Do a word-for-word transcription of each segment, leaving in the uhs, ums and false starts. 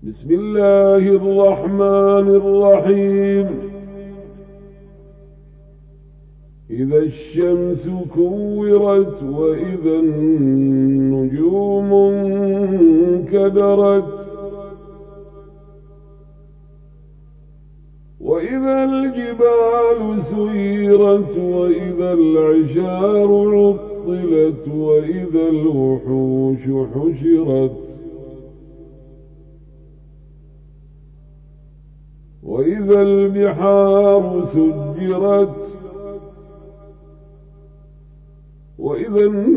بسم الله الرحمن الرحيم. إذا الشمس كورت وإذا النجوم انكدرت وإذا الجبال سيرت وإذا العشار عطلت وإذا الوحوش حشرت وإذا البحار سجرت وإذا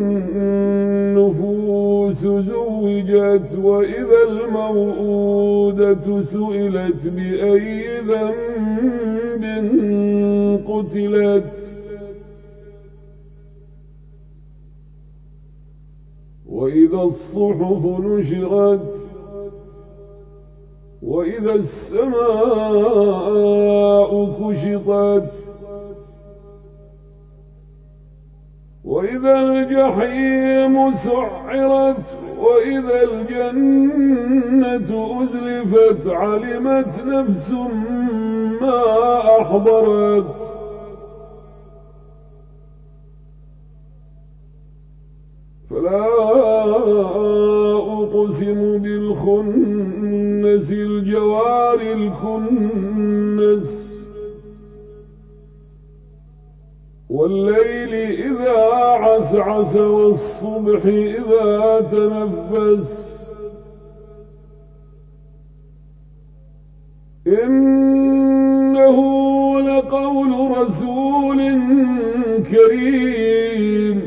النفوس زوجت وإذا الموءودة سئلت بأي ذنب قتلت وإذا الصحف نشرت وإذا السماء كشطت وإذا الجحيم سعرت وإذا الجنة أزلفت علمت نفس ما أحضرت فلا أقسم بالخنس الجوار الكنس والليل إذا عسعس والصبح إذا تنفس إنه لقول رسول كريم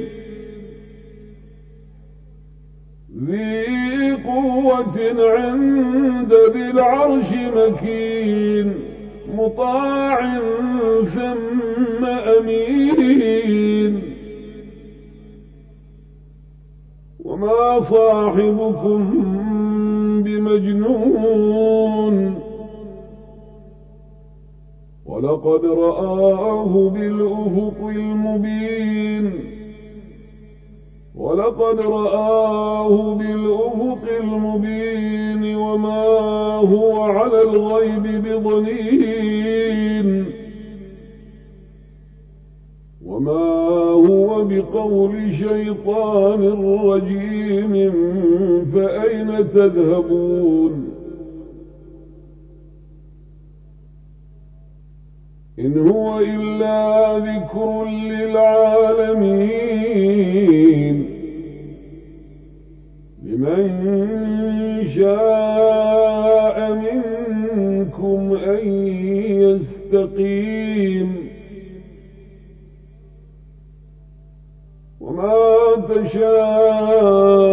ذي قوة عند ذي العرش مكين مطاع ثم أمين وما صاحبكم بمجنون ولقد رآه بالأفق المبين ولقد رآه بالأفق المبين وما هو على الغيب بضنين وما هو بقول شيطان رجيم فأين تذهبون إن هو إلا ذكر للعالمين لمن شاء منكم أن يستقيم وما تشاءون